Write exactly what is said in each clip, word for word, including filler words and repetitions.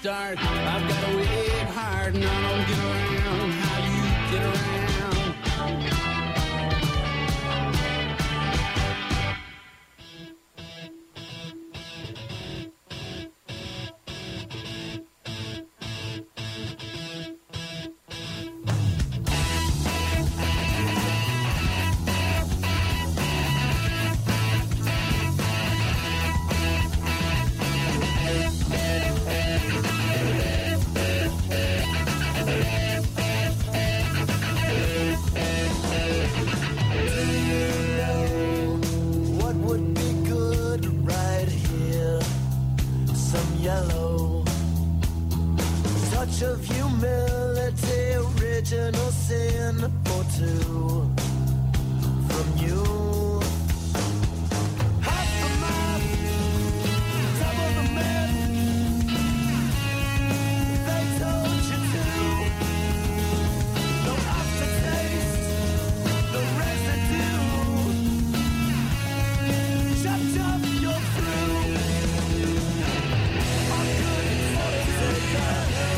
start. I've got to wait hard and I don't get around how you get around. Of humility, original sin or two from you. Half the man, double the man. They told you to. No aftertaste, no residue. Chopped up, you're through. I'm good for the taker.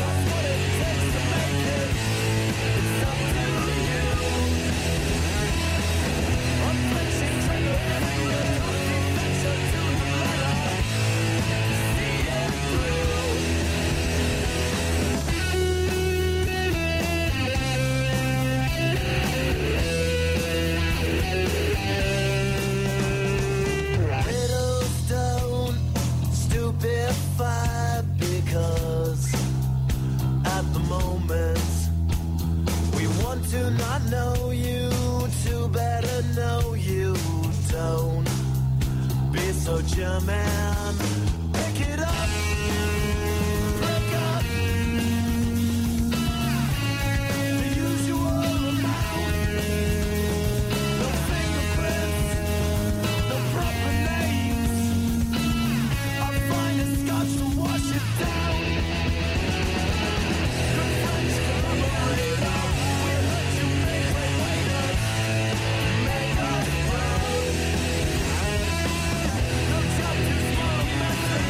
Because at the moment we want to not know you, to better know you. Don't be so German. Pick it up, break up the usual amount. No fingerprints, no proper names. I'll find a scotch to wash it down. Good French collaborator, we heard you make way waiters, make us proud. No job too small, method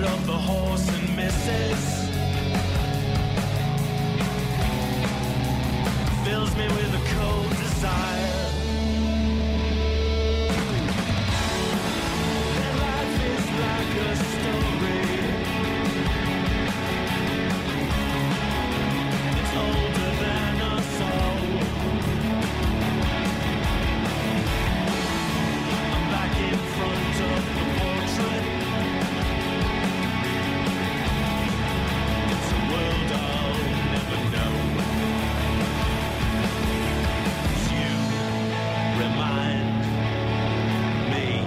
blood of the horse and misses fills me with a cold desire. Their life is like a story. It's older than us all. I'm back in front of the portrait. It's a world I'll never know. Remind me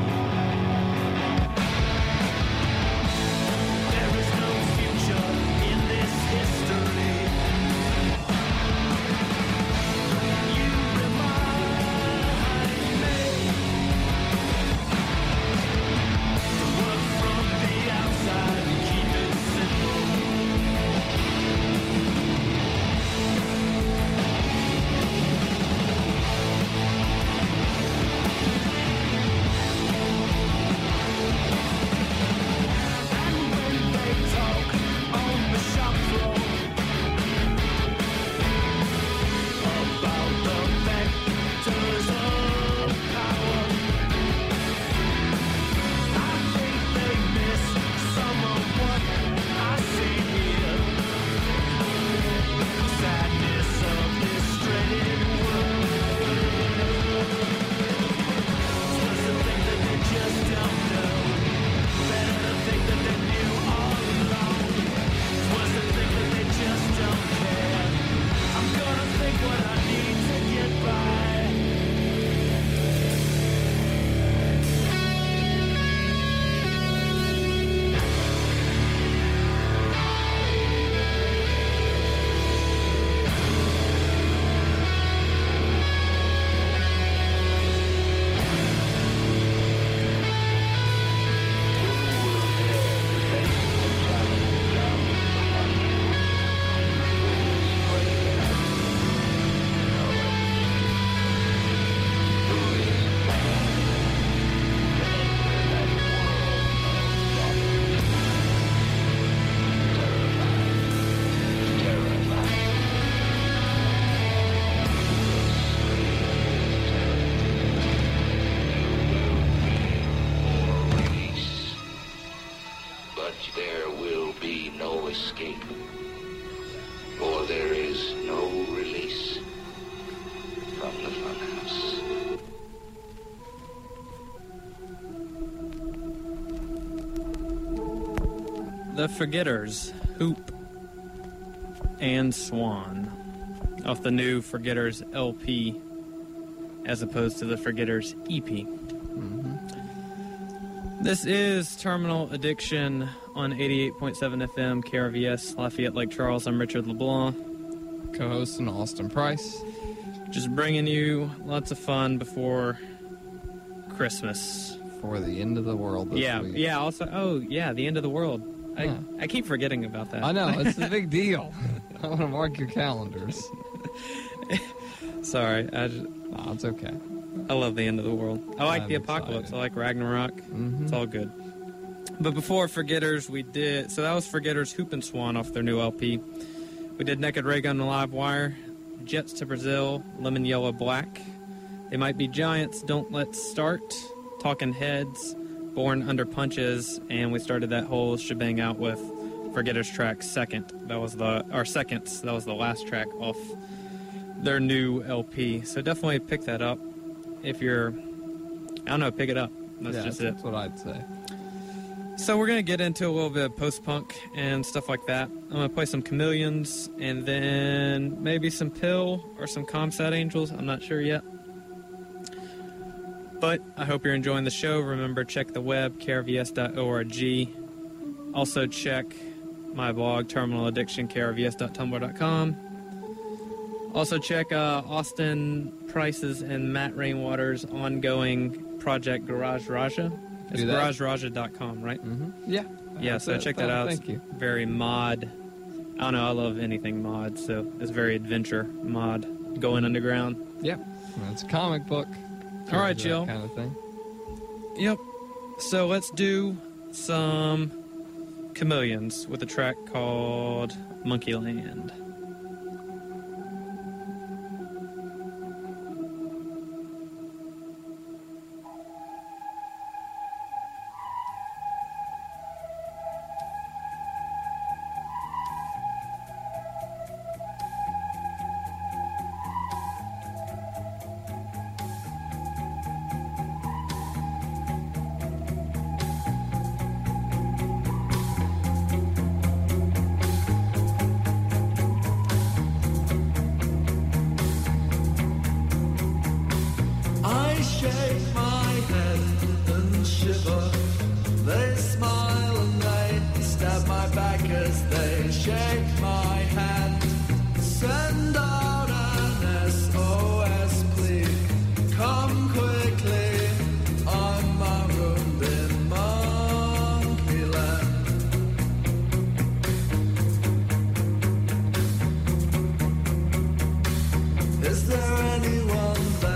there is no future in this history. You remind me to work from the outside and keep it simple. There will be no escape, for there is no release from the funhouse. The Forgetters, Hoop and Swan, off the new Forgetters L P, as opposed to the Forgetters E P. This is Terminal Addiction on eighty-eight point seven F M, K R V S, Lafayette Lake Charles. I'm Richard LeBlanc. Co-host and Austin Price. Just bringing you lots of fun before Christmas. For the end of the world this yeah, week. Yeah, also, oh, yeah, the end of the world. I, Yeah. I keep forgetting about that. I know, it's a big deal. I want to mark your calendars. Sorry, I, just, No, it's okay. I love the end of the world. I like I'm the apocalypse. excited. I like Ragnarok. Mm-hmm. It's all good. But before Forgetters, we did... So that was Forgetters Hoop and Swan off their new L P. We did Naked Ray Gun and Live Wire, Jets to Brazil, Lemon Yellow Black, They Might Be Giants, Don't Let's Start, Talking Heads, Born Under Punches, and we started that whole shebang out with Forgetters track Second. That was the... Our Seconds. That was the last track off their new L P. So definitely pick that up if you're... I don't know, pick it up. That's yeah, just that's, it. that's what I'd say. So we're going to get into a little bit of post-punk and stuff like that. I'm going to play some Chameleons and then maybe some Pill or some Comsat Angels. I'm not sure yet. But I hope you're enjoying the show. Remember, check the web, k r v s dot org. Also check my blog, Terminal Addiction, k r v s dot tumblr dot com. Also check uh, Austin Price's and Matt Rainwater's ongoing project, Garage Raja. It's Do that. garage raja dot com, right? Mm-hmm. Yeah. Yeah, That's so it. check that Oh, out. Thank It's you. very mod. I don't know, I love anything mod, so it's very adventure mod, going underground. Yeah. It's a comic book. All right, That Jill. kind of thing. Yep. So let's do some Chameleons with a track called Monkey Land.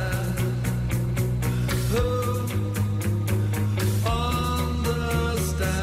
Understand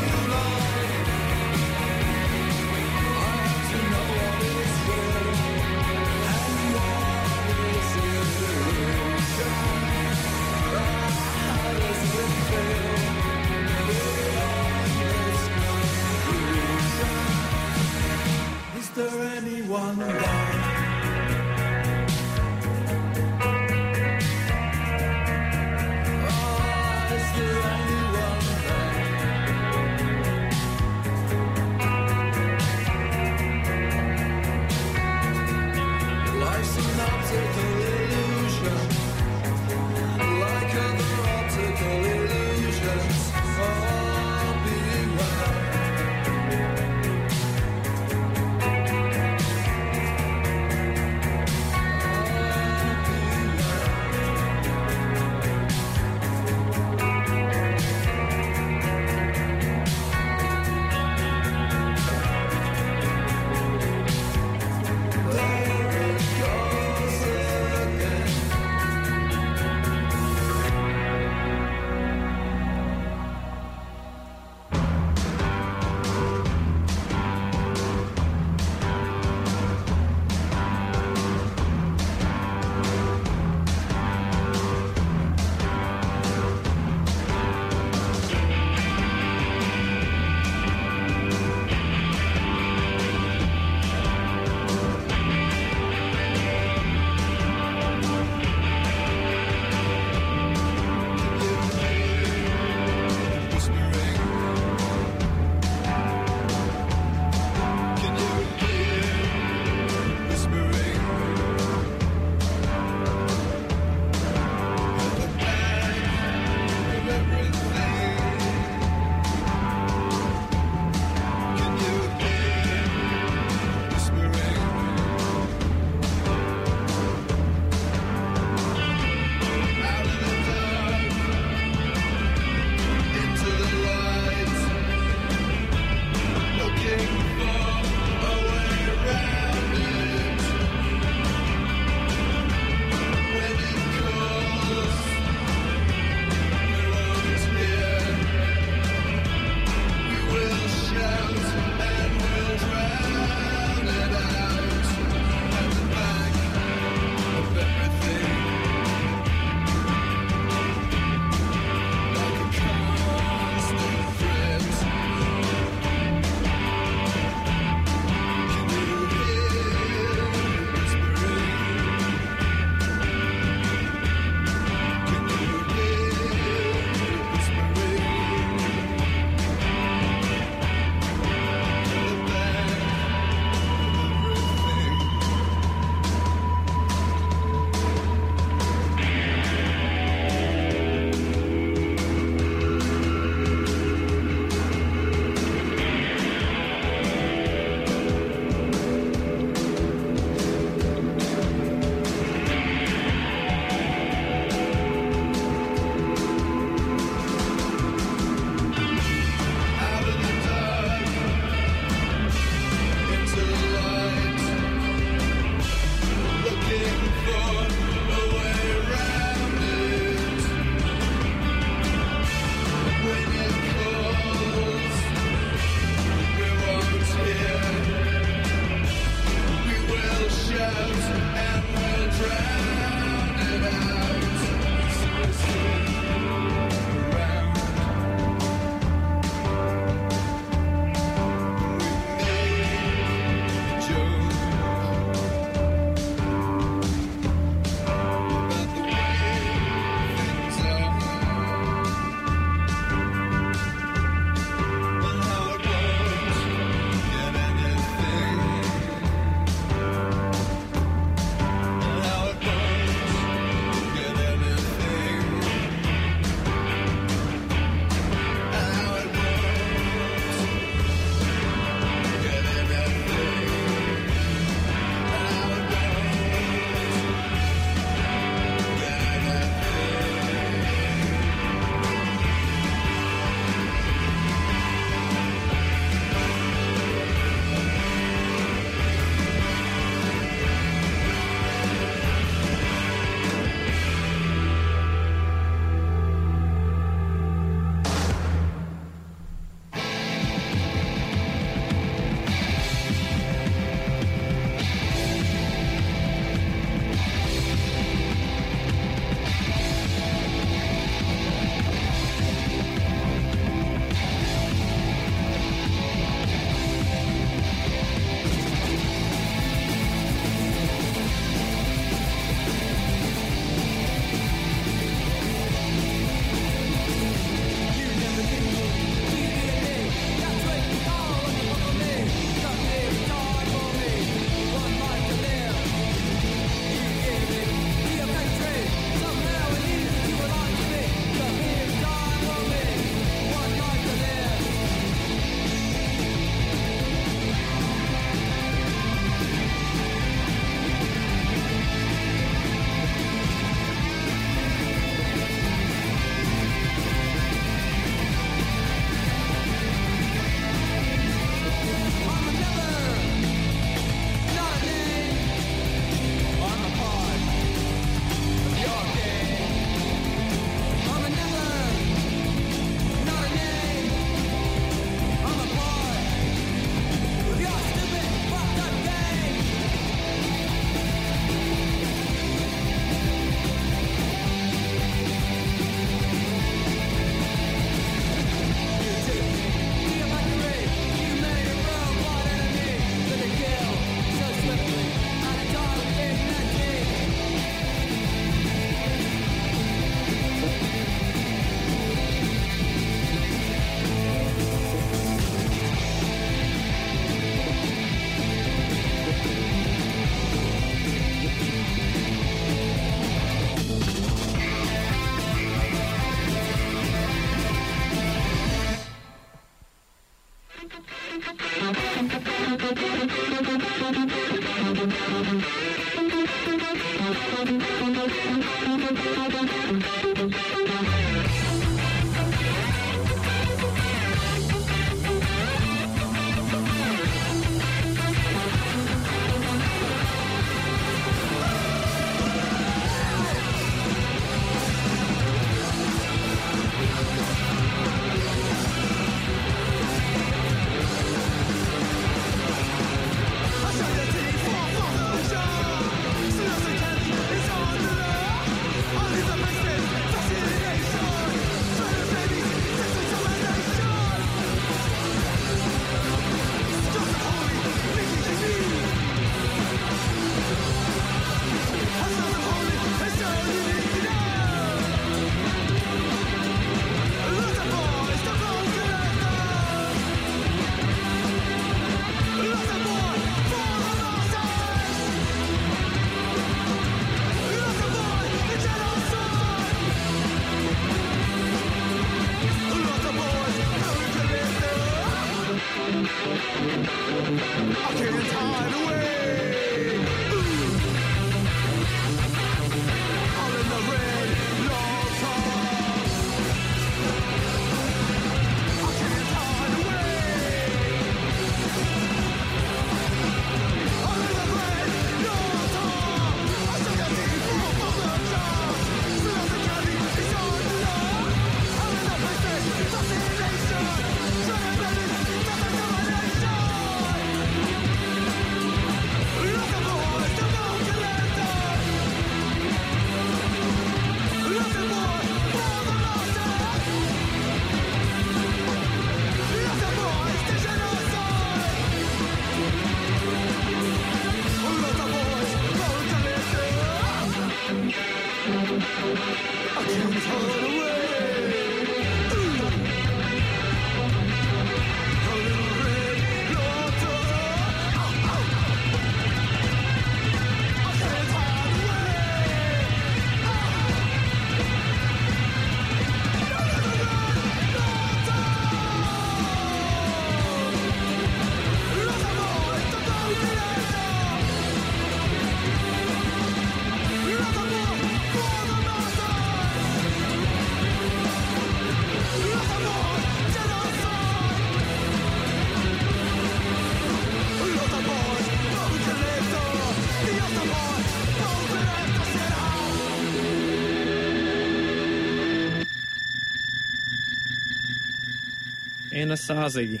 Anasazi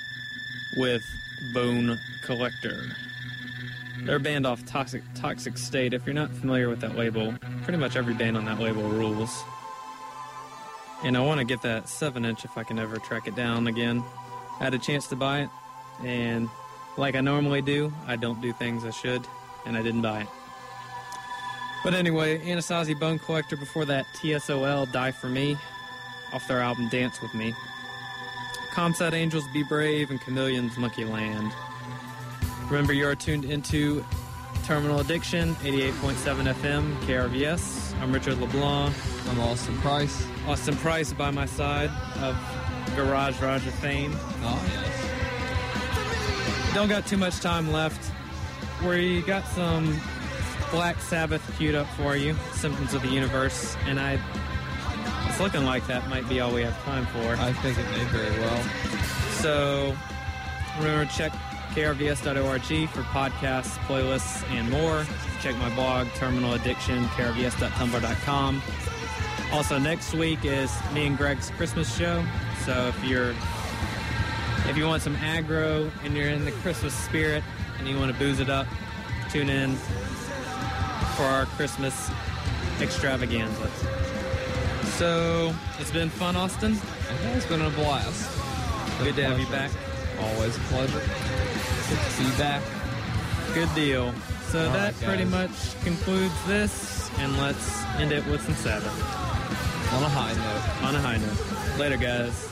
with Bone Collector. They're a band off Toxic Toxic State. If you're not familiar with that label, pretty much every band on that label rules. And I want to get that seven inch if I can ever track it down again. I had a chance to buy it, and like I normally do, I don't do things I should, and I didn't buy it. But anyway, Anasazi, Bone Collector. Before that, T S O L, Die For Me, off their album Dance With Me. Comsat Angels, Be Brave, and Chameleons, Monkey Land. Remember, you are tuned into Terminal Addiction, eighty-eight point seven F M, K R V S. I'm Richard LeBlanc. I'm Austin Price. Austin Price by my side of Garage Roger fame. Oh, yes. Don't got too much time left. We got some Black Sabbath queued up for you, Symptoms of the Universe, and I... It's looking like that might be all we have time for. I think it may very well. So, remember to check K R V S dot org for podcasts, playlists, and more. Check my blog, Terminal Addiction, K R V S dot tumblr dot com. Also, next week is me and Greg's Christmas show. So if you're, if you want some aggro and you're in the Christmas spirit and you want to booze it up, tune in for our Christmas extravaganza. So, it's been fun, Austin. It's been a blast. Good to have you pleasure. back. Always a pleasure. Good to be back. Good deal. So All that right, pretty guys. much concludes this, and let's end it with some Sabbath. On a high note. On a high note. Later, guys.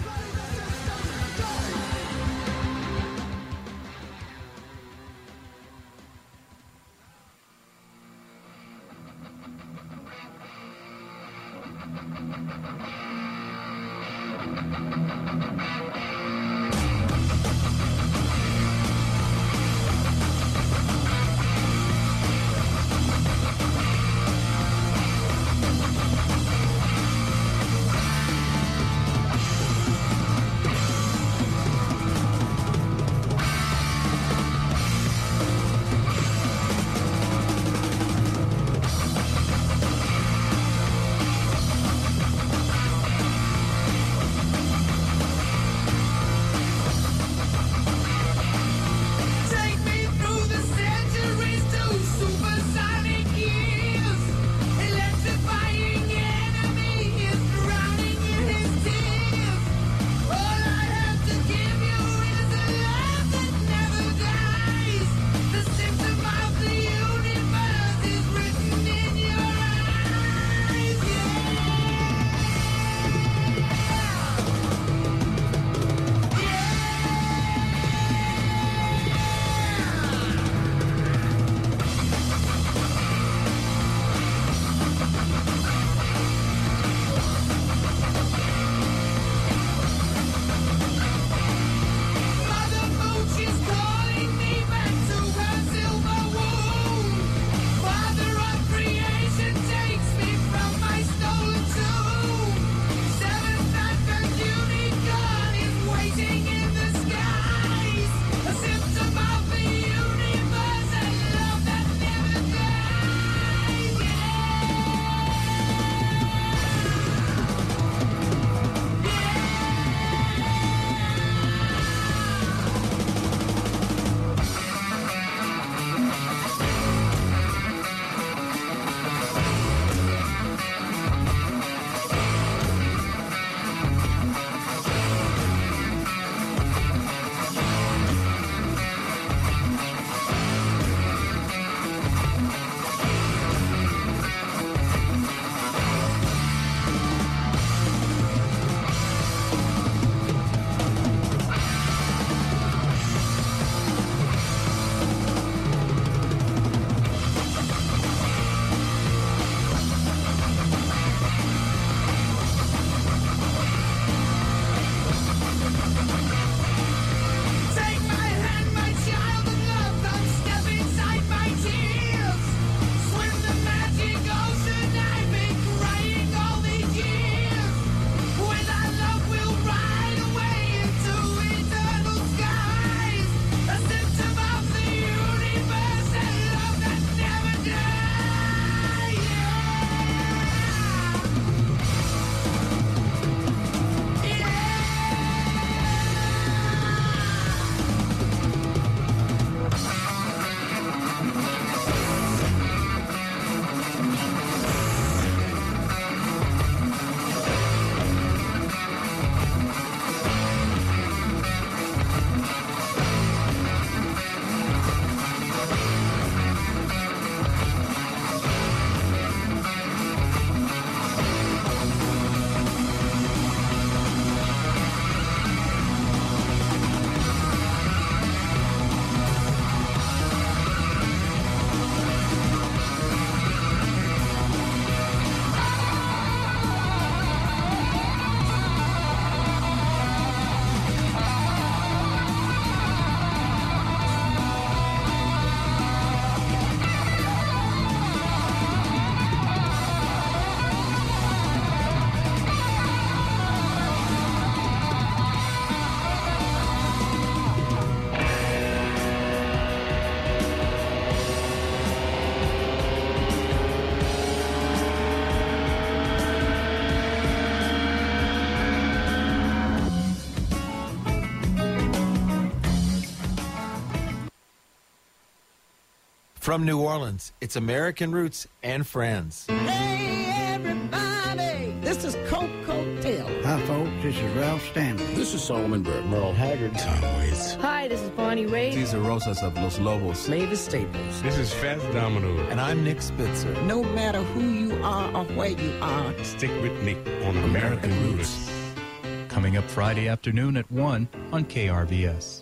From New Orleans, it's American Roots and Friends. Hey, everybody, this is Coco Taylor. Hi, folks, this is Ralph Stanley. This is Solomon Burke. Merle Haggard. Tom Waits. Hi, this is Bonnie Raitt. These are Rosas of Los Lobos. Mavis Staples. This is Fats Domino. And I'm Nick Spitzer. No matter who you are or where you are, stick with Nick on American, American Roots. Coming up Friday afternoon at one on K R V S.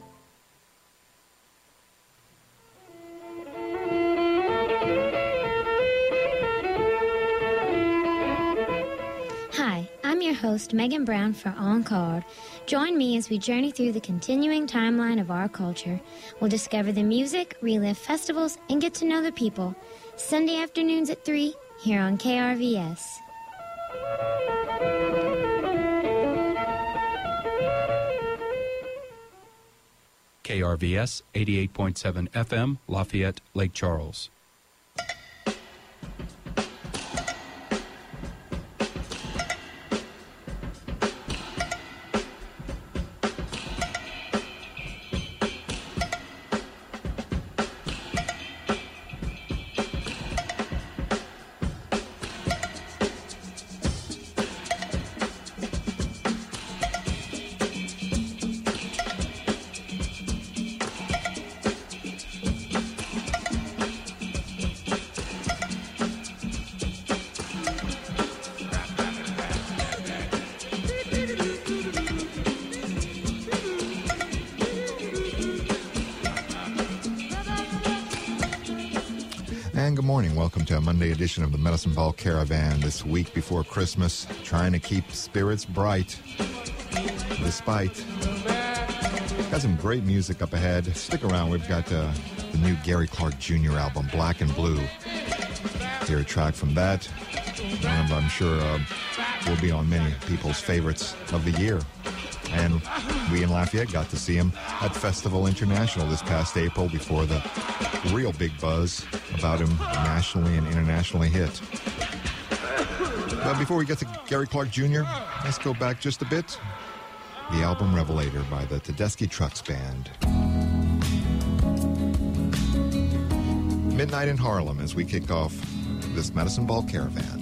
Hi, I'm your host, Megan Brown for On Card. Join me as we journey through the continuing timeline of our culture. We'll discover the music, relive festivals, and get to know the people. Sunday afternoons at three, here on K R V S. K R V S, eighty-eight point seven F M, Lafayette, Lake Charles. And good morning. Welcome to a Monday edition of the Medicine Ball Caravan. This week before Christmas, trying to keep spirits bright. Despite, got some great music up ahead. Stick around. We've got uh, the new Gary Clark Junior album, Black and Blue. Hear a track from that. And I'm sure uh, will be on many people's favorites of the year. And we in Lafayette got to see him at Festival International this past April before the real big buzz about him nationally and internationally hit. But before we get to Gary Clark Junior, let's go back just a bit. The album Revelator by the Tedeschi Trucks Band. Midnight in Harlem as we kick off this Medicine Ball Caravan.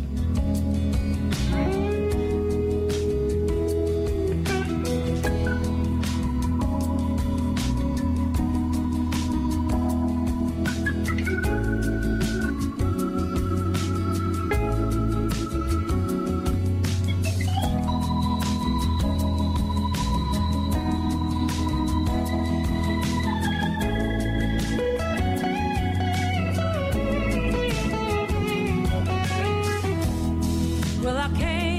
Well, I came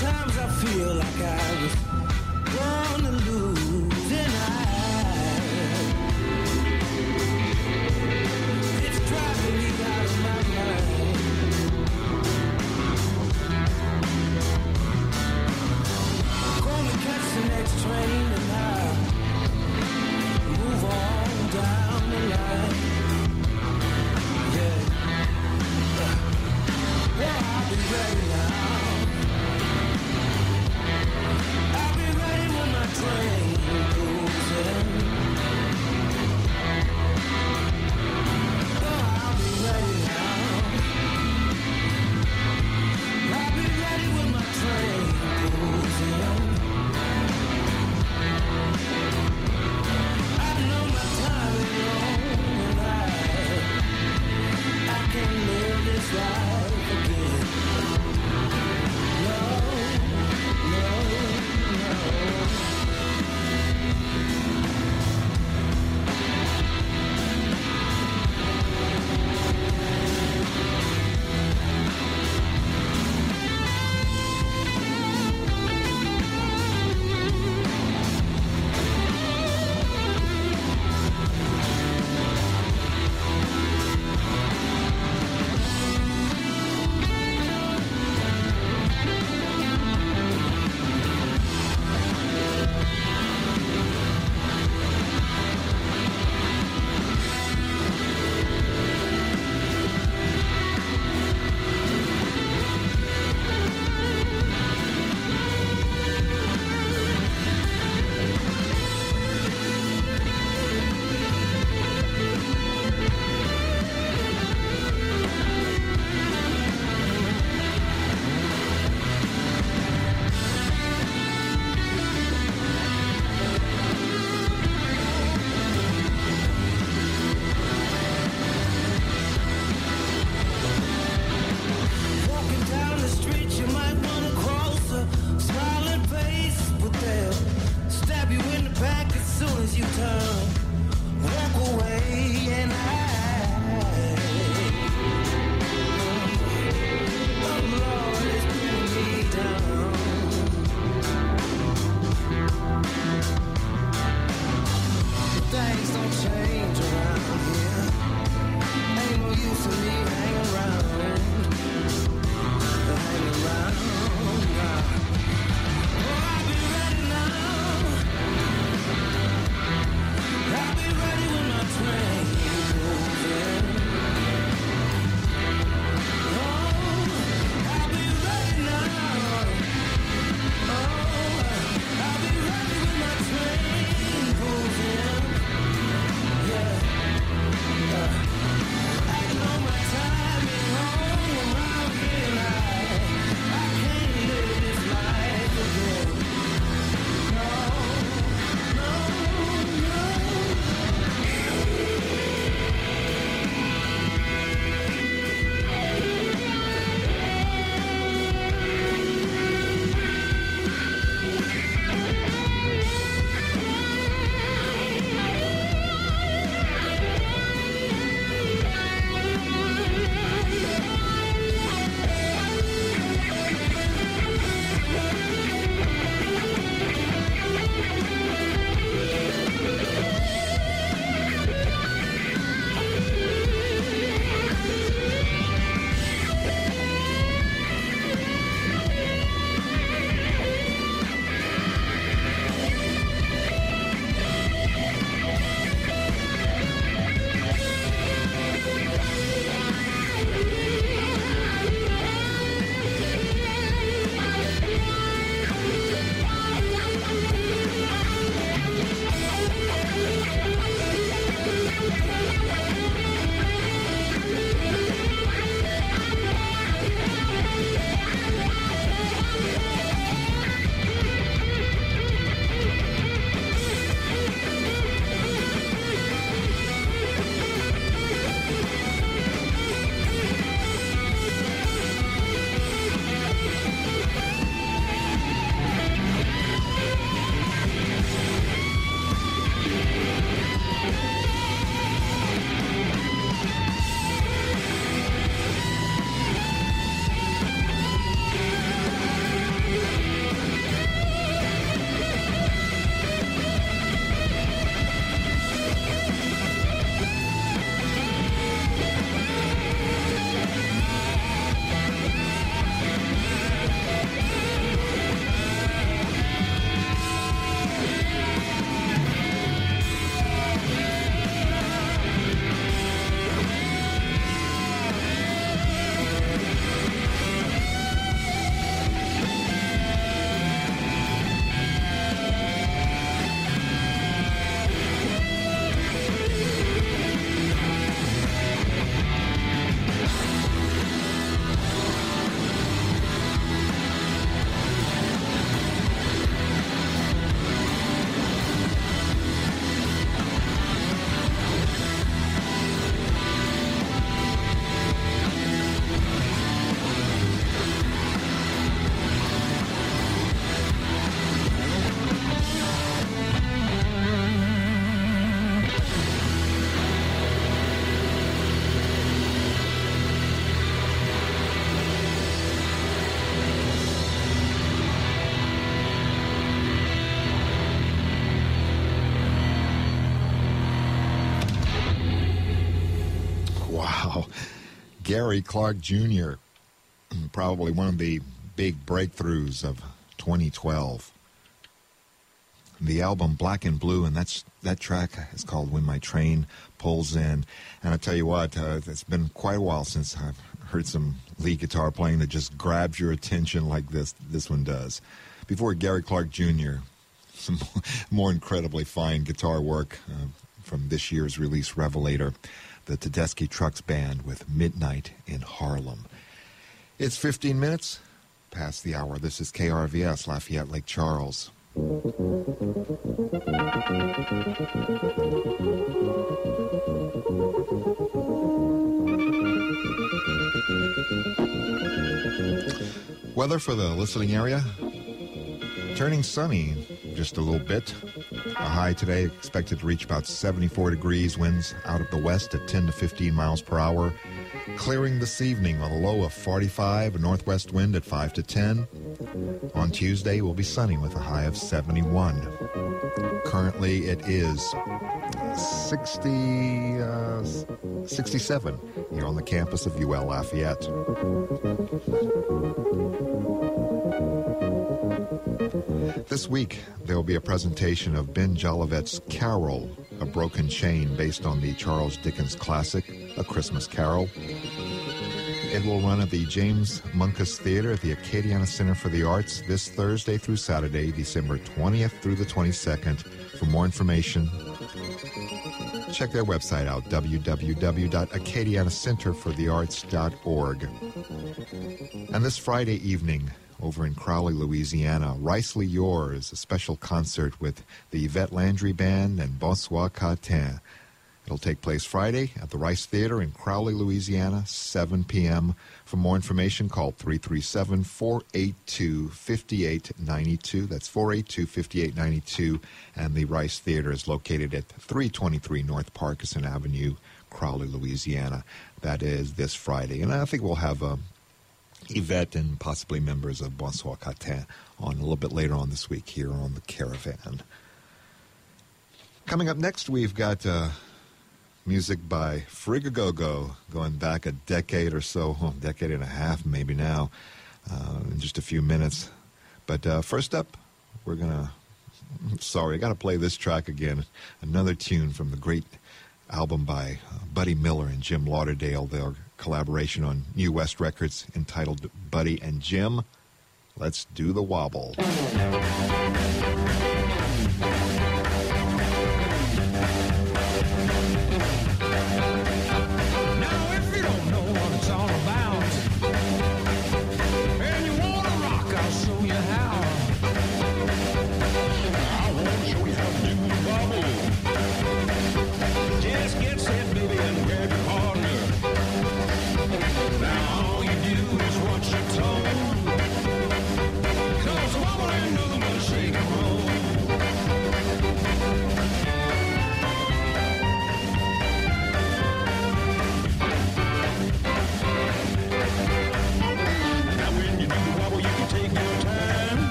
Sometimes I feel like I was born to lose, and I, it's driving me out of my mind. Gonna catch the next train and I'll move on down the line. Yeah, well, I'll be ready now. I'll be ready when my train goes in. Oh, I'll be ready now. I'll be ready when my train goes in. I know my time is long and I, I can't live this life again. Gary Clark Junior, probably one of the big breakthroughs of twenty twelve. The album Black and Blue, and that's that track is called When My Train Pulls In. And I tell you what, uh, it's been quite a while since I've heard some lead guitar playing that just grabs your attention like this this one does. Before Gary Clark Junior, some more incredibly fine guitar work uh, from this year's release, Revelator, the Tedeschi Trucks Band with Midnight in Harlem. It's fifteen minutes past the hour. This is K R V S, Lafayette, Lake Charles. Weather for the listening area, turning sunny just a little bit. A high today expected to reach about seventy-four degrees, winds out of the west at ten to fifteen miles per hour. Clearing this evening on a low of forty-five, a northwest wind at five to ten. On Tuesday, will be sunny with a high of seventy-one. Currently, it is sixty, uh, sixty-seven here on the campus of U L Lafayette. This week, there will be a presentation of Ben Jolivet's Carol, A Broken Chain, based on the Charles Dickens classic, A Christmas Carol. It will run at the James Munkus Theater at the Acadiana Center for the Arts this Thursday through Saturday, December twentieth through the twenty-second. For more information, check their website out, w w w dot acadiana center for the arts dot org. And this Friday evening, over in Crowley, Louisiana, Ricely Yours, a special concert with the Yvette Landry Band and Bonsoir Catin. It'll take place Friday at the Rice Theater in Crowley, Louisiana, seven p.m. For more information, call three three seven, four eight two, five eight nine two. That's four eight two, five eight nine two. And the Rice Theater is located at three twenty-three North Parkinson Avenue, Crowley, Louisiana. That is this Friday. And I think we'll have uh, Yvette and possibly members of Bonsoir Catin on a little bit later on this week here on the Caravan. Coming up next, we've got Uh, music by Frigagogo, going back a decade or so, well, a decade and a half maybe now, uh, in just a few minutes. But uh, first up, we're going to, sorry, I got to play this track again, another tune from the great album by uh, Buddy Miller and Jim Lauderdale, their collaboration on New West Records entitled Buddy and Jim. Let's do the wobble.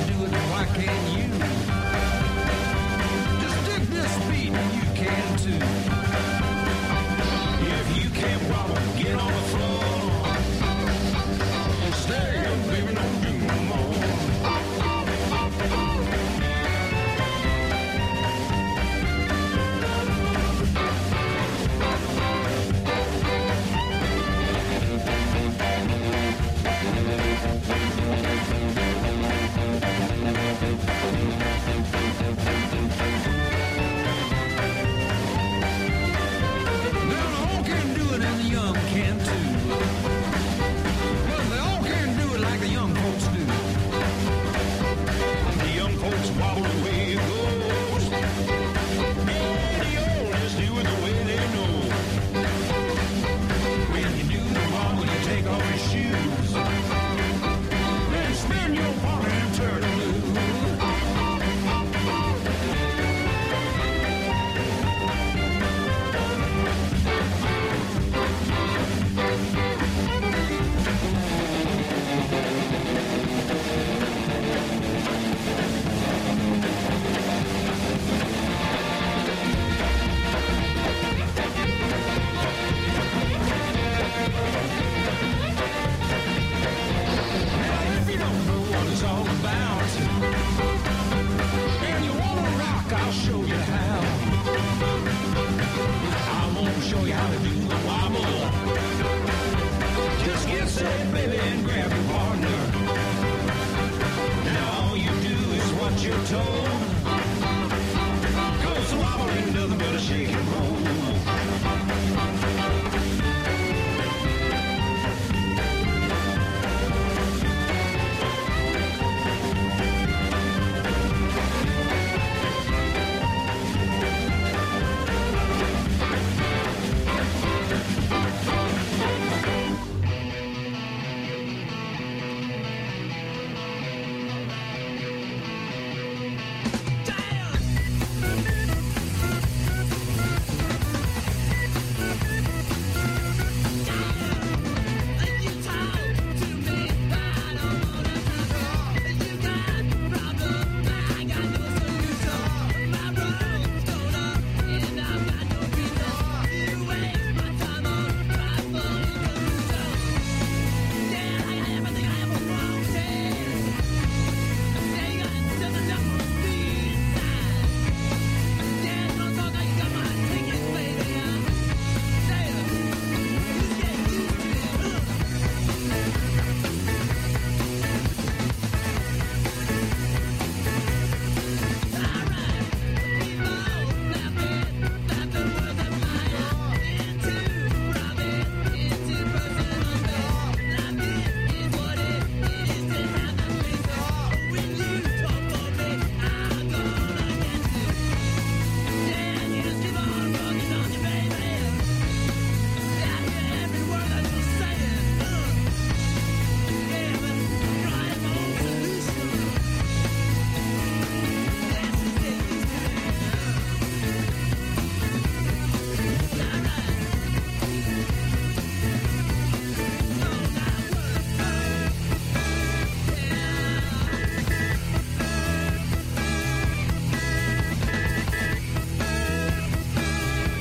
Can you just dig this beat and you can too.